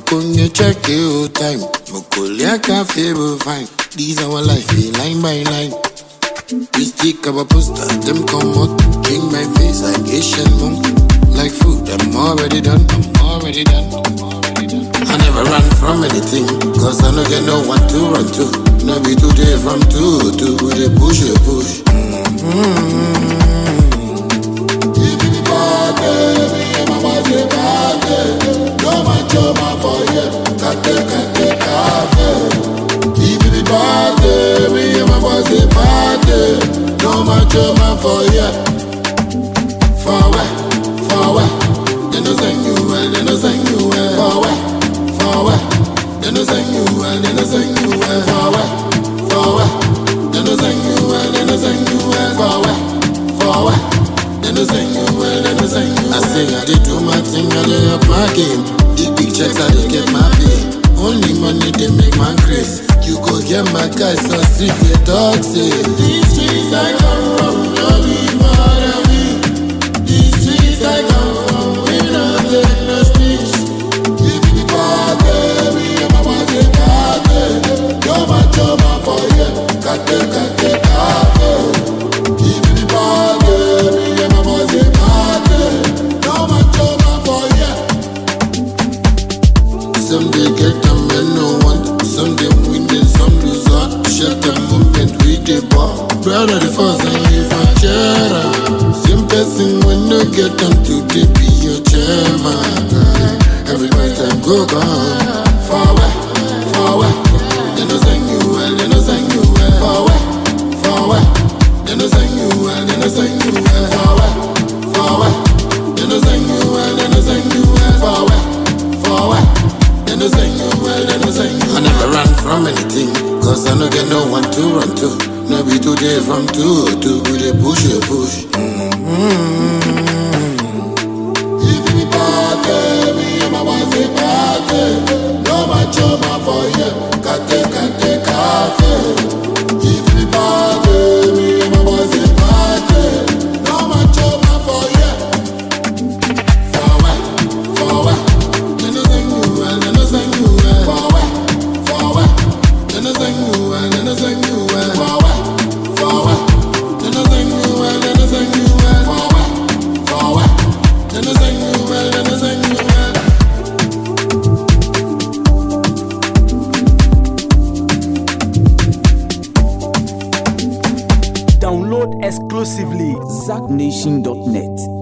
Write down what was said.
Makunye check you time. Mukulia cafe will find. These our life, line by line. We stick our poster, them come out. King my face like Asian monk. Like food, I'm already done. I never run from anything, cause I don't get no one to run to. No be today from 2 to they push. If you party, me and my boys they party. No man show my for you, kate cafe. If you party, me and my boys they party. No man show my for you. For where? They no sing you well, they no sing you well. For where? They no sing you well, they no sing you well. For where? They no sing you well, they no sing you well. For where? They no sing you well, they no sing you well. I say I did do my thing, I lay up my game. The big checks I did get my pay. Only money they make my grace. You go get my guys so street they talk say. These streets I come from, no be bother me. These streets I come from, we no take no speech. If you party, me and my boys they party. Yo my for you, kate cafe. If you party, me and my boys they party. Yo my for you. Some they get them and no one. Some they win and some lose out. Shut the movement with the ball. Brother the first and leave my chair. Same person when you get them to they be your chairman. Everybody time go gone. For where? They no sing you well, they no sing you well. For where? They no sing you well, they no sing you well. For where? They no sing you well, they no sing you well. For where? They no sing you well, they no sing you well. I never run from anything, cause I no get no one to run to. No be today from 2 to they push. If you party, me and my boys they party. No man show my for you, kate cafe. If you party, me and my boys they party. No man show my for you. For where? They no sing you well, they no sing you well. For where? They no sing you well, they no sing you well. For where? They no sing you well, they no sing you well. For where? They no sing you well, they no sing you well. Download exclusively ZackNation.net.